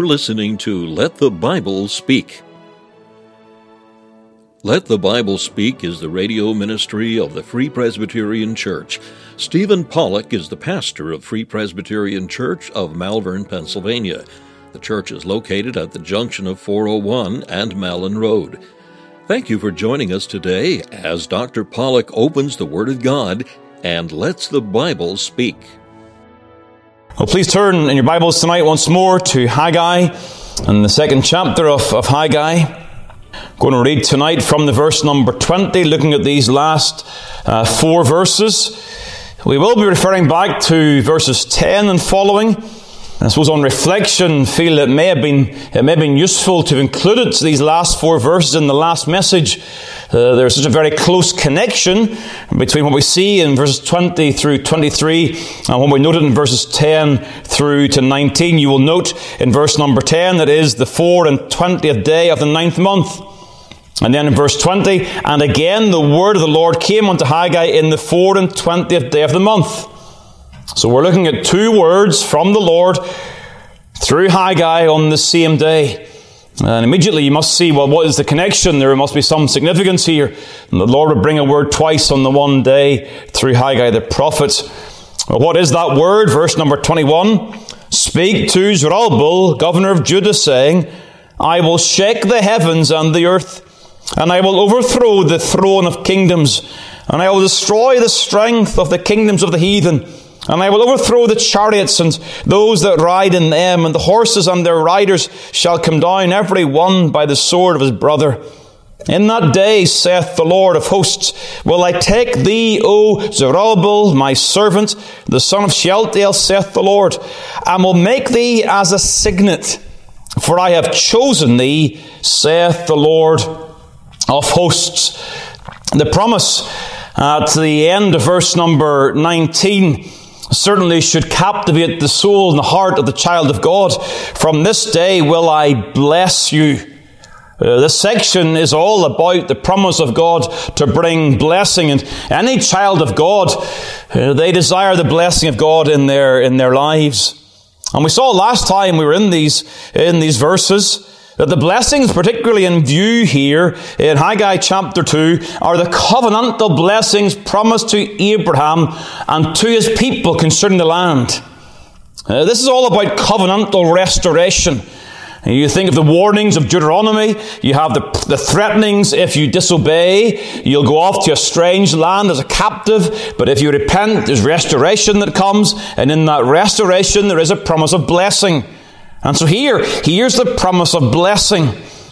listening to Let the Bible Speak. Let the Bible Speak is the radio ministry of the Free Presbyterian Church. Stephen Pollock is the pastor of Free Presbyterian Church of Malvern, Pennsylvania. The church is located at the junction of 401 and Malin Road. Thank you for joining us today as Dr. Pollock opens the Word of God and lets the Bible speak. Well, please turn in your Bibles tonight once more to Haggai and the second chapter of Haggai. I'm going to read tonight from the verse number 20, looking at these last four verses. We will be referring back to verses 10 and following. I suppose on reflection, feel it may have been useful to have included these last four verses in the last message. There's such a very close connection between what we see in verses 20 through 23 and what we noted in verses 10 through to 19. You will note in verse number 10 that is the 24th day of the 9th month. And then in verse 20, and again the word of the Lord came unto Haggai in the 24th day of the month. So we're looking at two words from the Lord through Haggai on the same day. And immediately you must see, well, what is the connection? There must be some significance here. And the Lord would bring a word twice on the one day through Haggai the prophet. Well, what is that word? Verse number 21. Speak to Zerubbabel, governor of Judah, saying, I will shake the heavens and the earth, and I will overthrow the throne of kingdoms, and I will destroy the strength of the kingdoms of the heathen. And I will overthrow the chariots and those that ride in them, and the horses and their riders shall come down, every one by the sword of his brother. In that day, saith the Lord of hosts, will I take thee, O Zerubbabel, my servant, the son of Shealtiel, saith the Lord, and will make thee as a signet, for I have chosen thee, saith the Lord of hosts. The promise at the end of verse number 19 certainly should captivate the soul and the heart of the child of God. From this day will I bless you. This section is all about the promise of God to bring blessing, and any child of God, they desire the blessing of God in their lives. And we saw last time we were in these verses that the blessings, particularly in view here in Haggai chapter 2, are the covenantal blessings promised to Abraham and to his people concerning the land. This is all about covenantal restoration. You think of the warnings of Deuteronomy. You have the threatenings: if you disobey, you'll go off to a strange land as a captive. But if you repent, there's restoration that comes. And in that restoration, there is a promise of blessing. And so here's the promise of blessing.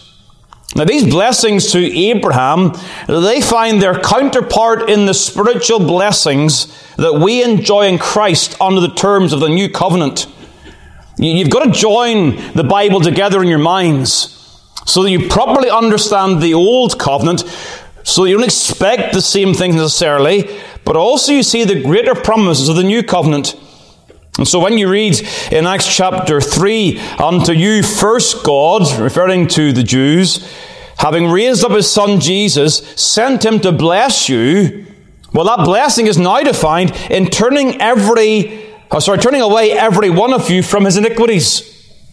Now these blessings to Abraham, they find their counterpart in the spiritual blessings that we enjoy in Christ under the terms of the new covenant. You've got to join the Bible together in your minds so that you properly understand the old covenant, so that you don't expect the same things necessarily, but also you see the greater promises of the new covenant. And so when you read in Acts chapter 3, unto you first God, referring to the Jews, having raised up his son Jesus, sent him to bless you. Well, that blessing is now defined in turning away every one of you from his iniquities.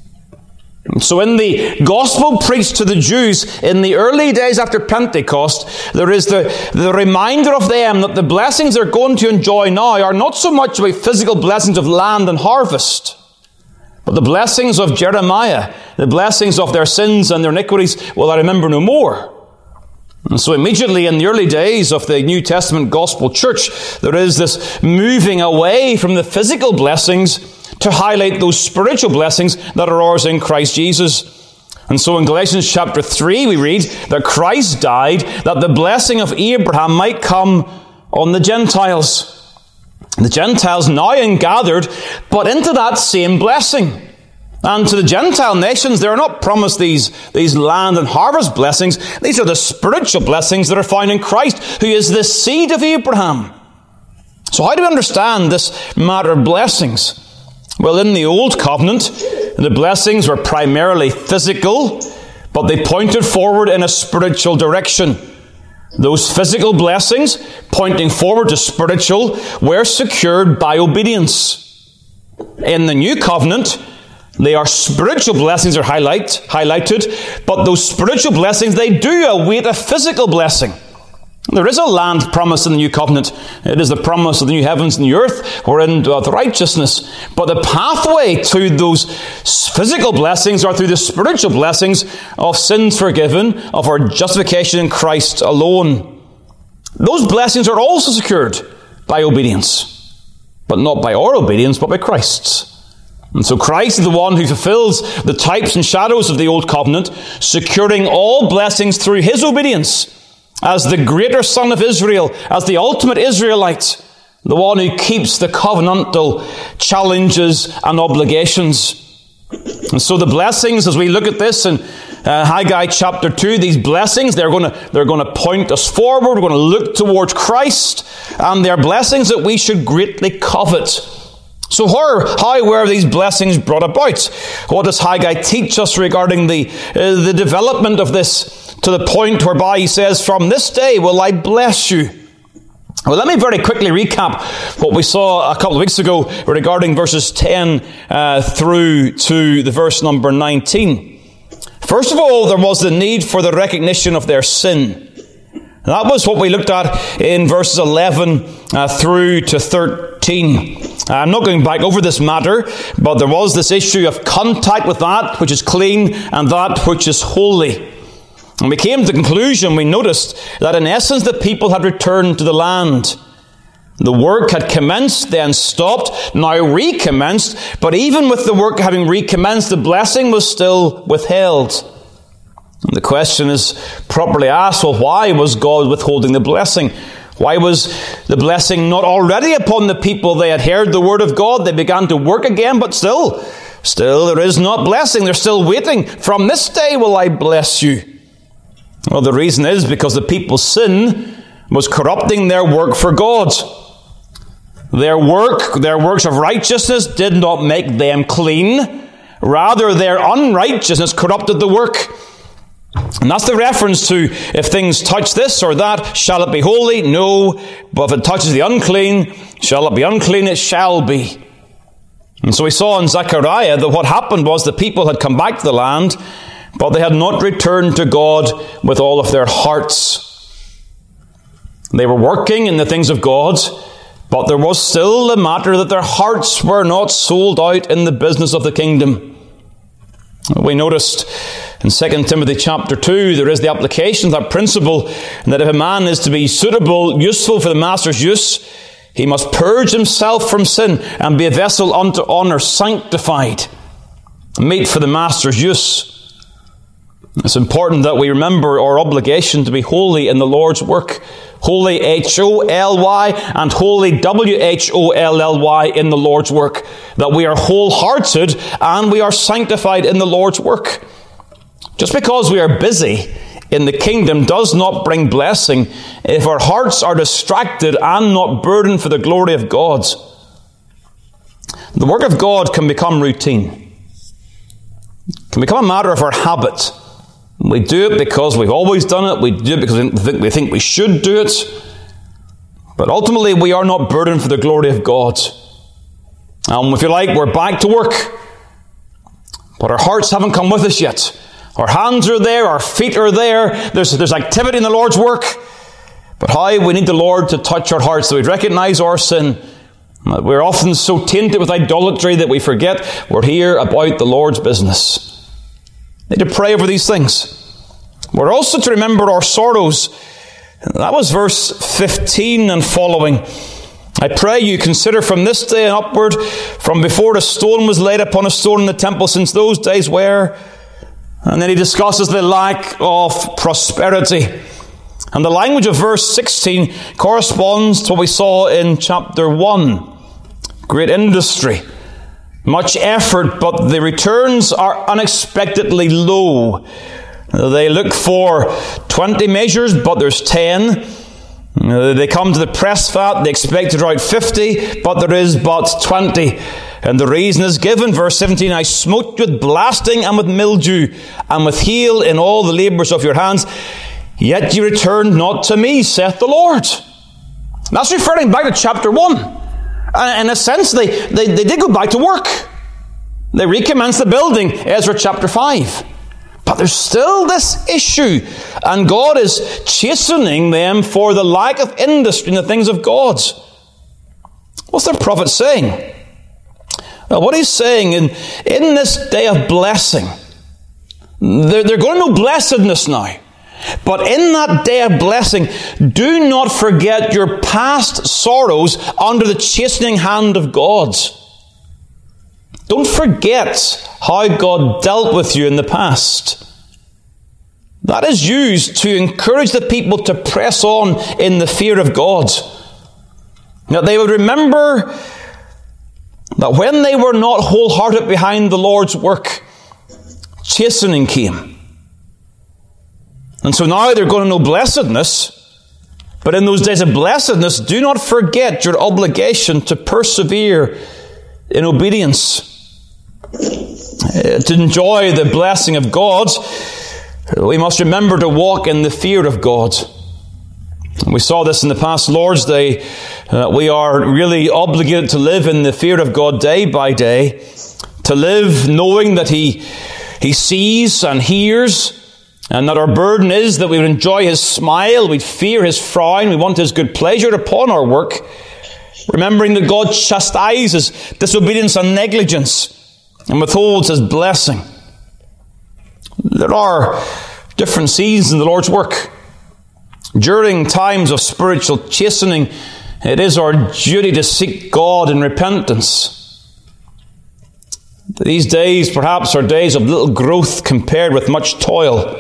So in the gospel preached to the Jews in the early days after Pentecost, there is the reminder of them that the blessings they're going to enjoy now are not so much about physical blessings of land and harvest, but the blessings of Jeremiah, the blessings of their sins and their iniquities will I remember no more. And so immediately in the early days of the New Testament gospel church, there is this moving away from the physical blessings to highlight those spiritual blessings that are ours in Christ Jesus. And so in Galatians chapter 3 we read that Christ died that the blessing of Abraham might come on the Gentiles. The Gentiles now ingathered, but into that same blessing. And to the Gentile nations, they are not promised these land and harvest blessings. These are the spiritual blessings that are found in Christ, who is the seed of Abraham. So how do we understand this matter of blessings? Well, in the Old Covenant, the blessings were primarily physical, but they pointed forward in a spiritual direction. Those physical blessings, pointing forward to spiritual, were secured by obedience. In the New Covenant, They are spiritual blessings are highlighted, but those spiritual blessings, they do await a physical blessing. There is a land promise in the new covenant. It is the promise of the new heavens and the earth, wherein dwelleth righteousness. But the pathway to those physical blessings are through the spiritual blessings of sins forgiven, of our justification in Christ alone. Those blessings are also secured by obedience, but not by our obedience, but by Christ's. And so Christ is the one who fulfills the types and shadows of the old covenant, securing all blessings through his obedience, as the greater Son of Israel, as the ultimate Israelite, the one who keeps the covenantal challenges and obligations. And so the blessings, as we look at this in Haggai chapter 2, these blessings, they're going to point us forward. We're going to look towards Christ, and they're blessings that we should greatly covet. So how were these blessings brought about? What does Haggai teach us regarding the development of this, to the point whereby he says, "From this day will I bless you"? Well, let me very quickly recap what we saw a couple of weeks ago regarding verses 10 through to the verse number 19. First of all, there was the need for the recognition of their sin. That was what we looked at in verses 11 through to 13. I'm not going back over this matter, but there was this issue of contact with that which is clean and that which is holy. And we came to the conclusion, we noticed that in essence the people had returned to the land. The work had commenced, then stopped, now recommenced, but even with the work having recommenced, the blessing was still withheld. And the question is properly asked, well, why was God withholding the blessing? Why was the blessing not already upon the people? They had heard the word of God, they began to work again, but still there is not blessing. They're still waiting. From this day will I bless you. Well, the reason is because the people's sin was corrupting their work for God. Their works of righteousness did not make them clean. Rather, their unrighteousness corrupted the work. And that's the reference to, if things touch this or that, shall it be holy? No. But if it touches the unclean, shall it be unclean? It shall be. And so we saw in Zechariah that what happened was the people had come back to the land, but they had not returned to God with all of their hearts. They were working in the things of God, but there was still the matter that their hearts were not sold out in the business of the kingdom. We noticed in 2 Timothy chapter 2, there is the application of that principle, that if a man is to be suitable, useful for the master's use, he must purge himself from sin and be a vessel unto honour, sanctified, meet for the master's use. It's important that we remember our obligation to be holy in the Lord's work. Holy Holy and holy Wholly in the Lord's work. That we are wholehearted and we are sanctified in the Lord's work. Just because we are busy in the kingdom does not bring blessing if our hearts are distracted and not burdened for the glory of God. The work of God can become routine. It can become a matter of our habit. We do it because we've always done it. We do it because we think we should do it. But ultimately, we are not burdened for the glory of God. If you like, we're back to work. But our hearts haven't come with us yet. Our hands are there. Our feet are there. There's activity in the Lord's work. But how we need the Lord to touch our hearts so we recognize our sin. We're often so tainted with idolatry that we forget we're here about the Lord's business. We need to pray over these things. We're also to remember our sorrows. That was verse 15 and following. I pray you consider from this day and upward, from before the stone was laid upon a stone in the temple, since those days were. And then he discusses the lack of prosperity. And the language of verse 16 corresponds to what we saw in chapter 1. Great industry. Much effort, but the returns are unexpectedly low. They look for 20 measures, but there's 10. They come to the press fat, they expect to draw out 50, but there is but 20. And the reason is given, verse 17, I smote you with blasting and with mildew, and with hail in all the labours of your hands, yet you returned not to me, saith the Lord. That's referring back to chapter 1. In a sense, they did go back to work. They recommence the building, Ezra chapter 5. But there's still this issue, and God is chastening them for the lack of industry in the things of God. What's the prophet saying? Well, what he's saying, in this day of blessing, they're going to know blessedness now. But in that day of blessing, do not forget your past sorrows under the chastening hand of God. Don't forget how God dealt with you in the past. That is used to encourage the people to press on in the fear of God. Now they would remember that when they were not wholehearted behind the Lord's work, chastening came. And so now they're going to know blessedness. But in those days of blessedness, do not forget your obligation to persevere in obedience. To enjoy the blessing of God, we must remember to walk in the fear of God. We saw this in the past Lord's Day. We are really obligated to live in the fear of God day by day, to live knowing that He sees and hears, and that our burden is that we would enjoy His smile, we'd fear His frown, we want His good pleasure upon our work, remembering that God chastises disobedience and negligence and withholds His blessing. There are different seasons in the Lord's work. During times of spiritual chastening, it is our duty to seek God in repentance. These days, perhaps, are days of little growth compared with much toil.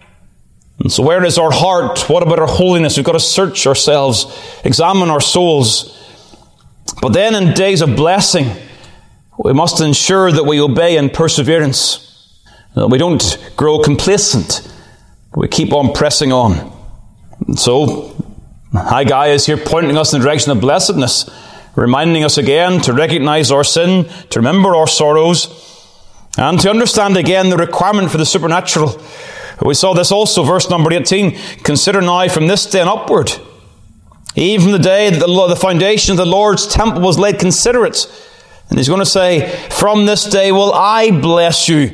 And so where is our heart? What about our holiness? We've got to search ourselves, examine our souls. But then in days of blessing, we must ensure that we obey in perseverance, that we don't grow complacent, but we keep on pressing on. And so, Haggai is here pointing us in the direction of blessedness, reminding us again to recognize our sin, to remember our sorrows, and to understand again the requirement for the supernatural. We saw this also, verse number 18, consider now from this day and upward, even from the day that the foundation of the Lord's temple was laid, consider it. And he's going to say, from this day will I bless you.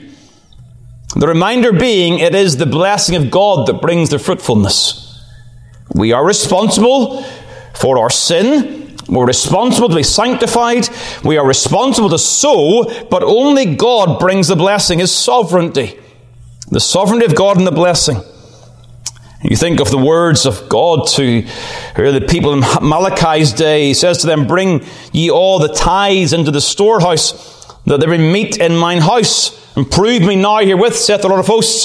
The reminder being, it is the blessing of God that brings the fruitfulness. We are responsible for our sin. We're responsible to be sanctified. We are responsible to sow, but only God brings the blessing, His sovereignty. The sovereignty of God and the blessing. You think of the words of God to the people in Malachi's day. He says to them, bring ye all the tithes into the storehouse, that there be meat in mine house. And prove me now herewith, saith the Lord of hosts,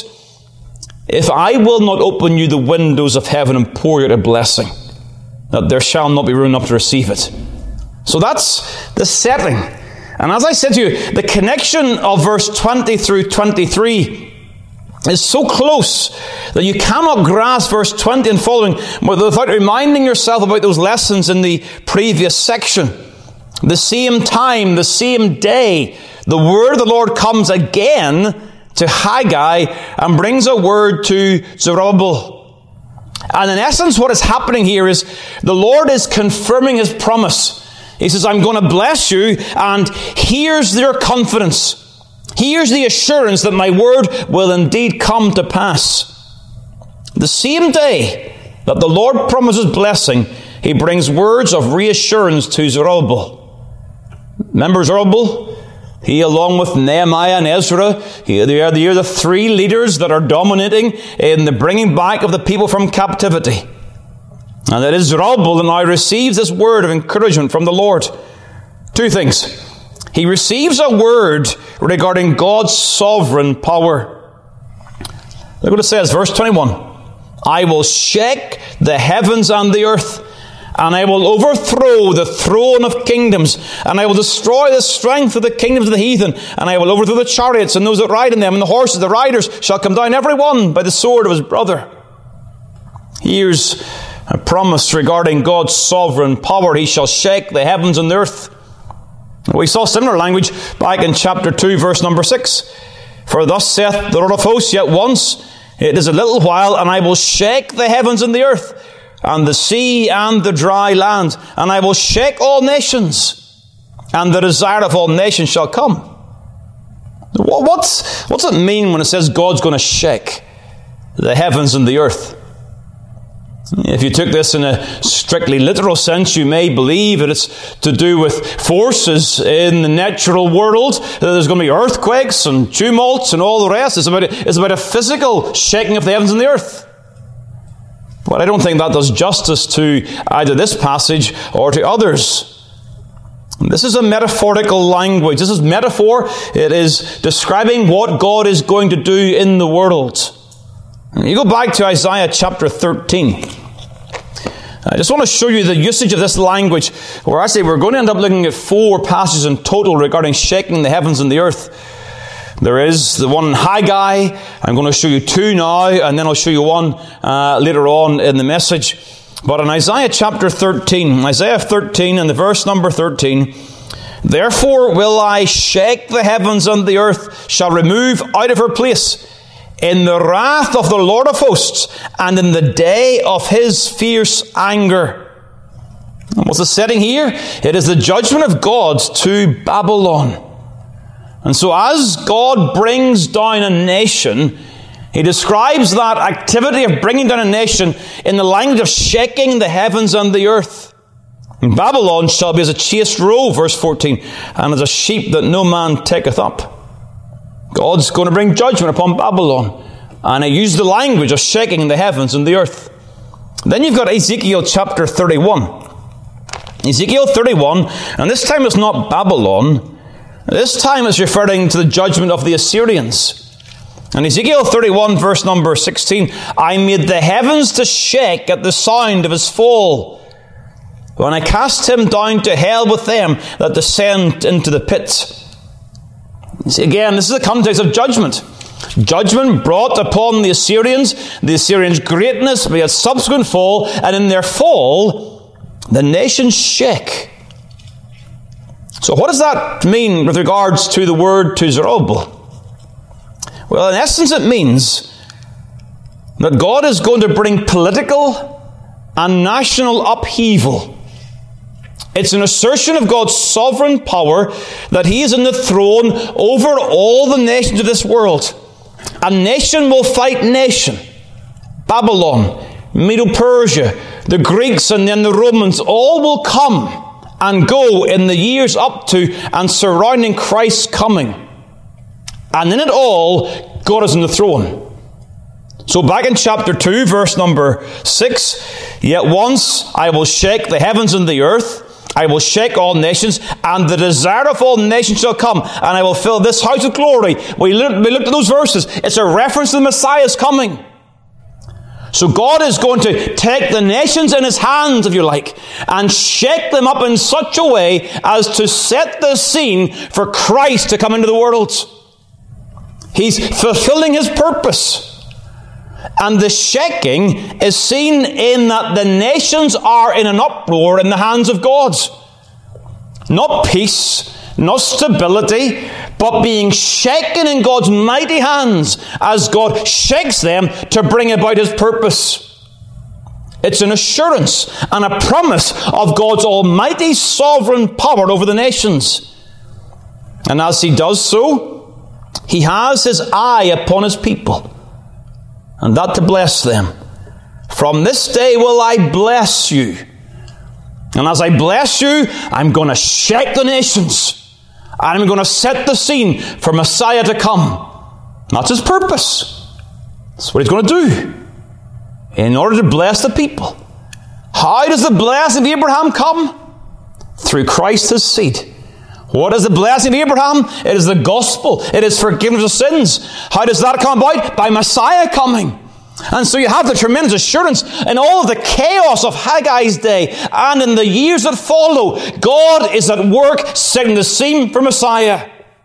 if I will not open you the windows of heaven and pour you out a blessing, that there shall not be room enough to receive it. So that's the setting. And as I said to you, the connection of verse 20 through 23 is so close that you cannot grasp verse 20 and following without reminding yourself about those lessons in the previous section. The same time, the same day, the word of the Lord comes again to Haggai and brings a word to Zerubbabel. And in essence, what is happening here is the Lord is confirming His promise. He says, I'm going to bless you, and here's your confidence. Here's the assurance that my word will indeed come to pass. The same day that the Lord promises blessing, He brings words of reassurance to Zerubbabel. Remember Zerubbabel? He, along with Nehemiah and Ezra, they are the three leaders that are dominating in the bringing back of the people from captivity. And it is Zerubbabel that now receives this word of encouragement from the Lord. Two things. He receives a word regarding God's sovereign power. Look what it says, verse 21. I will shake the heavens and the earth, and I will overthrow the throne of kingdoms, and I will destroy the strength of the kingdoms of the heathen, and I will overthrow the chariots and those that ride in them, and the horses, the riders shall come down every one by the sword of his brother. Here's a promise regarding God's sovereign power. He shall shake the heavens and the earth. We saw similar language back in chapter 2, verse number 6. For thus saith the Lord of hosts, yet once, it is a little while, and I will shake the heavens and the earth, and the sea and the dry land, and I will shake all nations, and the desire of all nations shall come. What's it mean when it says God's going to shake the heavens and the earth? If you took this in a strictly literal sense, you may believe that it's to do with forces in the natural world. There's going to be earthquakes and tumults and all the rest. It's about a physical shaking of the heavens and the earth. But I don't think that does justice to either this passage or to others. This is a metaphorical language. This is metaphor. It is describing what God is going to do in the world. You go back to Isaiah chapter 13. I just want to show you the usage of this language, where I say we're going to end up looking at 4 passages in total regarding shaking the heavens and the earth. There is the one in Haggai. I'm going to show you 2 now, and then I'll show you one later on in the message. But in Isaiah chapter 13, Isaiah 13 and the verse number 13, "Therefore will I shake the heavens, and the earth shall remove out of her place in the wrath of the Lord of hosts, and in the day of his fierce anger." And what's the setting here? It is the judgment of God to Babylon. And so as God brings down a nation, he describes that activity of bringing down a nation in the language of shaking the heavens and the earth. And Babylon shall be as a chased roe, verse 14, and as a sheep that no man taketh up. God's going to bring judgment upon Babylon. And he used the language of shaking the heavens and the earth. Then you've got Ezekiel chapter 31. Ezekiel 31, and this time it's not Babylon. This time it's referring to the judgment of the Assyrians. And Ezekiel 31, verse number 16, "I made the heavens to shake at the sound of his fall, when I cast him down to hell with them that descend into the pit." See, again, this is the context of judgment. Judgment brought upon the Assyrians greatness by a subsequent fall, and in their fall, the nations shake. So what does that mean with regards to the word to Zerubbabel? Well, in essence, it means that God is going to bring political and national upheaval. It's an assertion of God's sovereign power that he is in the throne over all the nations of this world. A nation will fight nation. Babylon, Medo-Persia, the Greeks, and then the Romans, all will come and go in the years up to and surrounding Christ's coming. And in it all, God is in the throne. So back in chapter 2, verse number 6, "Yet once I will shake the heavens and the earth, I will shake all nations, and the desire of all nations shall come, and I will fill this house with glory." We looked at those verses. It's a reference to the Messiah's coming. So God is going to take the nations in his hands, if you like, and shake them up in such a way as to set the scene for Christ to come into the world. He's fulfilling his purpose. And the shaking is seen in that the nations are in an uproar in the hands of God. Not peace, not stability, but being shaken in God's mighty hands as God shakes them to bring about his purpose. It's an assurance and a promise of God's almighty sovereign power over the nations. And as he does so, he has his eye upon his people, and that to bless them. "From this day will I bless you. And as I bless you, I'm going to shake the nations. And I'm going to set the scene for Messiah to come." That's his purpose. That's what he's going to do in order to bless the people. How does the blessing of Abraham come? Through Christ his seed. What is the blessing of Abraham? It is the gospel. It is forgiveness of sins. How does that come about? By Messiah coming. And so you have the tremendous assurance in all of the chaos of Haggai's day and in the years that follow, God is at work setting the scene for Messiah.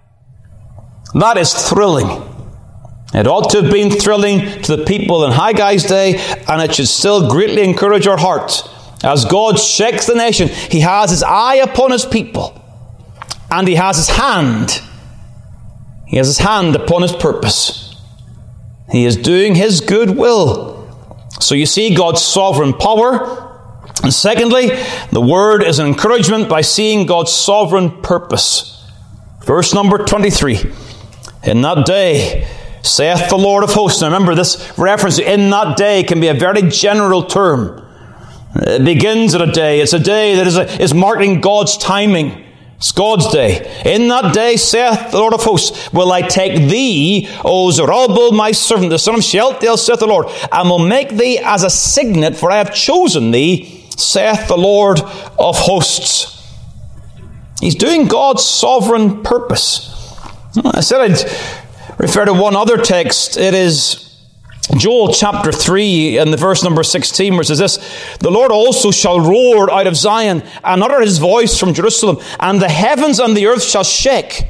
That is thrilling. It ought to have been thrilling to the people in Haggai's day, and it should still greatly encourage our hearts. As God shakes the nation, he has his eye upon his people, and he has his hand. He has his hand upon his purpose. He is doing his good will. So you see God's sovereign power. And secondly, the word is an encouragement by seeing God's sovereign purpose. Verse number 23. In that day, saith the Lord of hosts. Now remember, this reference to in that day can be a very general term. It begins at a day. It's a day that is marking God's timing. It's God's day. In that day, saith the Lord of hosts, will I take thee, O Zerubbabel, my servant, the son of Shealtiel, saith the Lord, and will make thee as a signet, for I have chosen thee, saith the Lord of hosts. He's doing God's sovereign purpose. I said I'd refer to one other text. It is Joel chapter 3 and the verse number 16, where it says this, the Lord also shall roar out of Zion and utter his voice from Jerusalem, and the heavens and the earth shall shake.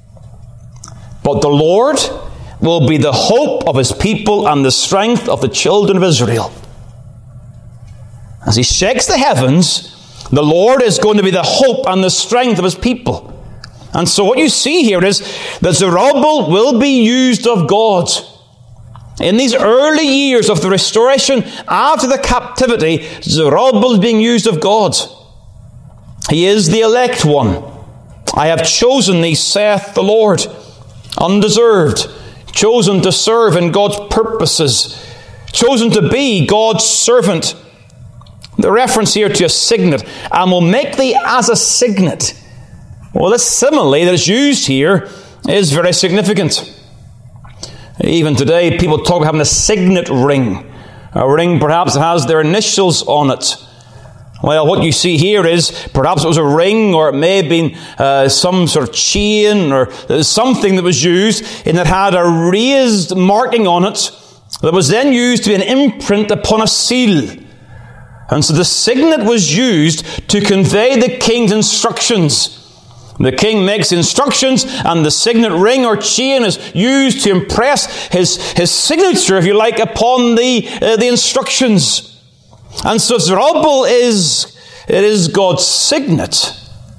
But the Lord will be the hope of his people and the strength of the children of Israel. As he shakes the heavens, the Lord is going to be the hope and the strength of his people. And so what you see here is that Zerubbabel will be used of God. In these early years of the restoration after the captivity, Zerubbabel is being used of God. He is the elect one. I have chosen thee, saith the Lord. Undeserved. Chosen to serve in God's purposes. Chosen to be God's servant. The reference here to a signet, and will make thee as a signet. Well, this simile that is used here is very significant. Even today, people talk about having a signet ring. A ring perhaps that has their initials on it. Well, what you see here is perhaps it was a ring, or it may have been some sort of chain, or something that was used and that had a raised marking on it that was then used to be an imprint upon a seal. And so the signet was used to convey the king's instructions. The king makes instructions, and the signet ring or chain is used to impress his signature, if you like, upon the instructions. And so Zerubbabel is God's signet.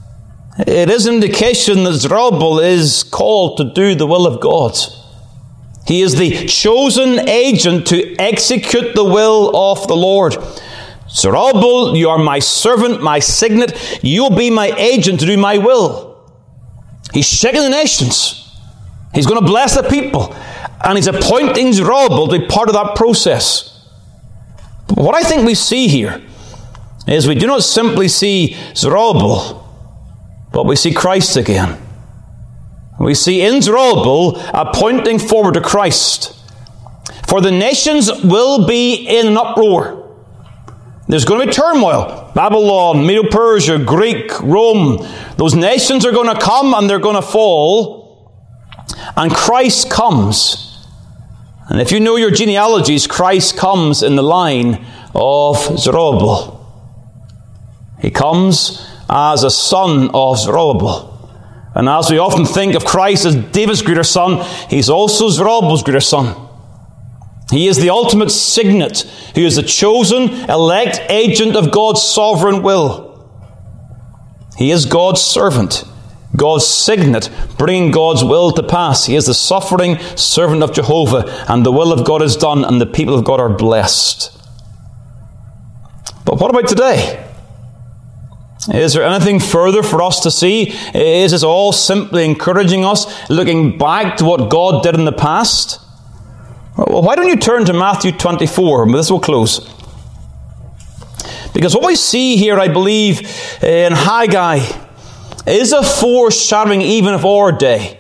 It is an indication that Zerubbabel is called to do the will of God. He is the chosen agent to execute the will of the Lord. Zerubbabel, you are my servant, my signet. You'll be my agent to do my will. He's shaking the nations. He's going to bless the people. And he's appointing Zerubbabel to be part of that process. But what I think we see here is we do not simply see Zerubbabel, but we see Christ again. We see in Zerubbabel a pointing forward to Christ. For the nations will be in an uproar. There's going to be turmoil. Babylon, Medo-Persia, Greek, Rome. Those nations are going to come and they're going to fall. And Christ comes. And if you know your genealogies, Christ comes in the line of Zerubbabel. He comes as a son of Zerubbabel. And as we often think of Christ as David's greater son, he's also Zerubbabel's greater son. He is the ultimate signet, who is the chosen, elect agent of God's sovereign will. He is God's servant, God's signet, bringing God's will to pass. He is the suffering servant of Jehovah, and the will of God is done, and the people of God are blessed. But what about today? Is there anything further for us to see? Is this all simply encouraging us, looking back to what God did in the past? Well, why don't you turn to Matthew 24? This will close. Because what we see here, I believe, in Haggai is a foreshadowing even of our day.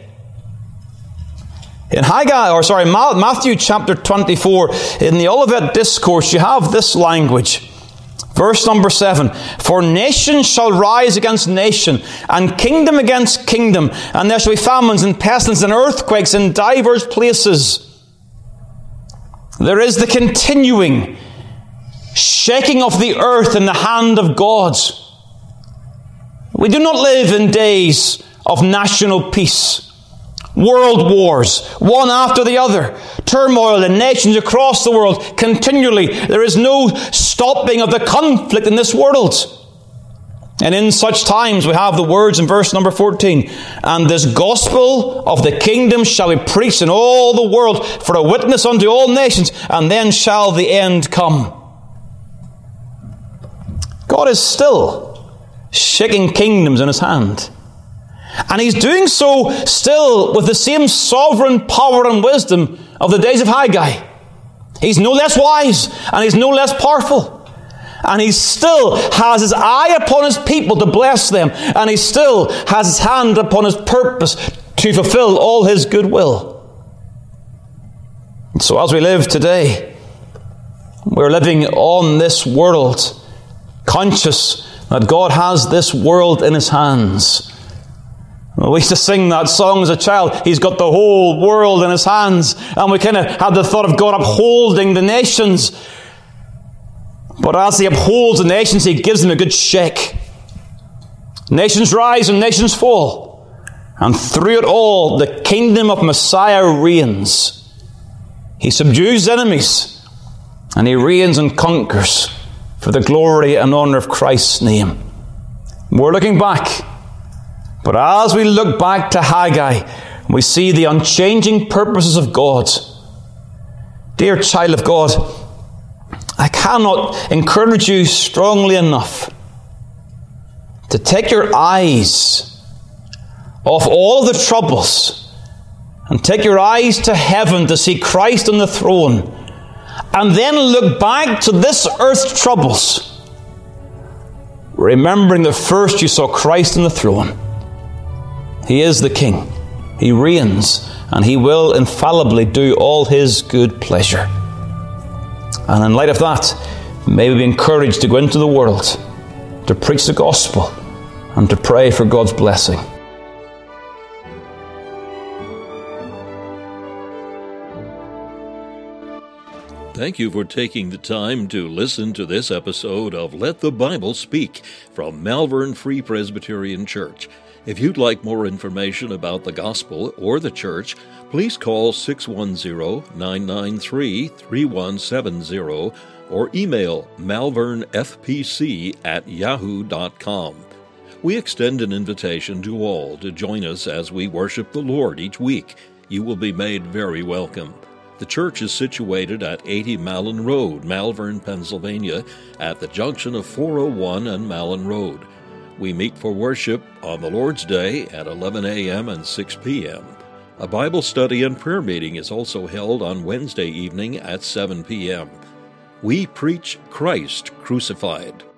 In Matthew chapter 24, in the Olivet Discourse, you have this language. Verse number 7, for nation shall rise against nation, and kingdom against kingdom, and there shall be famines and pestilence and earthquakes in divers places. There is the continuing shaking of the earth in the hand of God. We do not live in days of national peace. World wars, one after the other. Turmoil in nations across the world continually. There is no stopping of the conflict in this world. And in such times we have the words in verse number 14. And this gospel of the kingdom shall be preached in all the world for a witness unto all nations, and then shall the end come. God is still shaking kingdoms in his hand. And he's doing so still with the same sovereign power and wisdom of the days of Haggai. He's no less wise, and he's no less powerful. And he still has his eye upon his people to bless them, and he still has his hand upon his purpose to fulfill all his good will. And so as we live today, we're living on this world, conscious that God has this world in his hands. We used to sing that song as a child, he's got the whole world in his hands. And we kind of had the thought of God upholding the nations. But as he upholds the nations, he gives them a good shake. Nations rise and nations fall. And through it all, the kingdom of Messiah reigns. He subdues enemies, and he reigns and conquers for the glory and honor of Christ's name. We're looking back. But as we look back to Haggai, we see the unchanging purposes of God. Dear child of God, I cannot encourage you strongly enough to take your eyes off all the troubles and take your eyes to heaven to see Christ on the throne, and then look back to this earth's troubles, remembering that first you saw Christ on the throne. He is the King. He reigns, and he will infallibly do all his good pleasure. And in light of that, may we be encouraged to go into the world, to preach the gospel, and to pray for God's blessing. Thank you for taking the time to listen to this episode of Let the Bible Speak from Malvern Free Presbyterian Church. If you'd like more information about the gospel or the church, please call 610-993-3170 or email malvernfpc@yahoo.com. We extend an invitation to all to join us as we worship the Lord each week. You will be made very welcome. The church is situated at 80 Malin Road, Malvern, Pennsylvania, at the junction of 401 and Malin Road. We meet for worship on the Lord's Day at 11 a.m. and 6 p.m. A Bible study and prayer meeting is also held on Wednesday evening at 7 p.m. We preach Christ crucified.